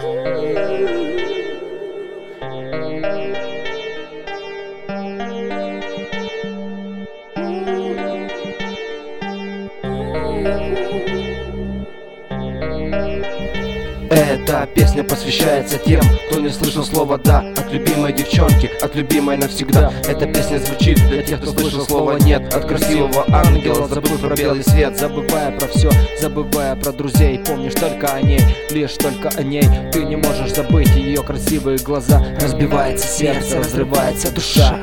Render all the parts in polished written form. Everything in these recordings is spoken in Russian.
Эта песня посвящается тем, кто не слышал слова «да» от любимой девчонки, от любимой навсегда. Эта песня звучит для тех, кто слышал слова «нет» от красивого ангела, забыв про белый свет. Забывая про все, забывая про друзей, помнишь только о ней, лишь только о ней. Ты не можешь забыть ее красивые глаза. Разбивается сердце, разрывается душа.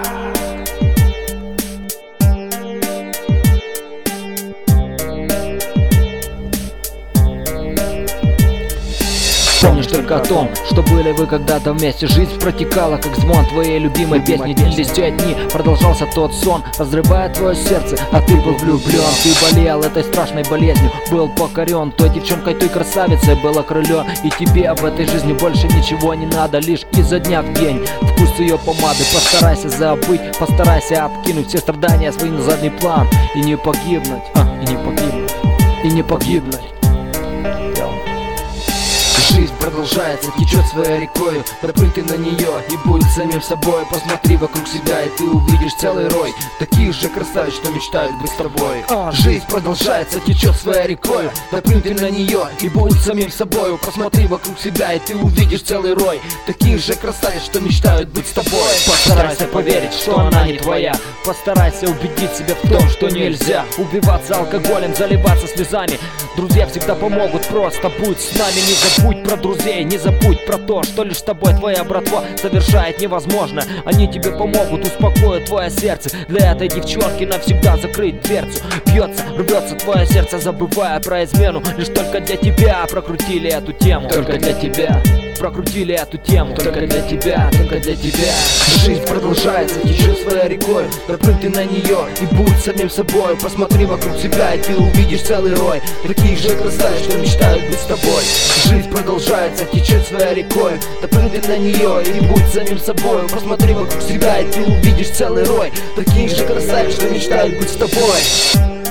Помнишь только о том, что были вы когда-то вместе. Жизнь протекала, как звон твоей любимой песни. Длились те дни, продолжался тот сон, разрывая твое сердце, а ты был влюблен. Ты болел этой страшной болезнью, был покорен той девчонкой, той красавицей был окрылен. И тебе в этой жизни больше ничего не надо, лишь изо дня в день вкус ее помады. Постарайся забыть, постарайся откинуть все страдания свои на задний план. И не погибнуть, и не погибнуть, и не погибнуть. Жизнь продолжается, течет своей рекой. Проплынь ты на нее и будь самим собой. Посмотри вокруг себя и ты увидишь целый рой таких же красавиц, что мечтают быть с тобой. Жизнь продолжается, течет своей рекой. Проплынь ты на нее и будь самим собой. Посмотри вокруг себя и ты увидишь целый рой таких же красавиц, что мечтают быть с тобой. Постарайся поверить, что она не твоя. Постарайся убедить себя в том, что нельзя убиваться алкоголем, заливаться слезами. Друзья всегда помогут, просто будь с нами. Не забудь про друзей, не забудь про то, что лишь с тобой твоя братва совершает невозможное. Они тебе помогут, успокоят твое сердце. Для этой девчонки навсегда закрыть дверцу. Бьется, рвется твое сердце, забывая про измену. Лишь только для тебя прокрутили эту тему. Только для тебя прокрутили эту тему. Только для тебя, только для тебя. Жизнь продолжается, течет своей рекой. Проплынь ты на нее и будь самим собой. Посмотри вокруг себя и ты увидишь целый рой таких же красавиц, что мечтают быть с тобой. Жизнь продолжается, течет своей рекой. Проплынь ты на нее и будь самим собой. Посмотри вокруг себя и ты увидишь целый рой таких же красавиц, что мечтают быть с тобой.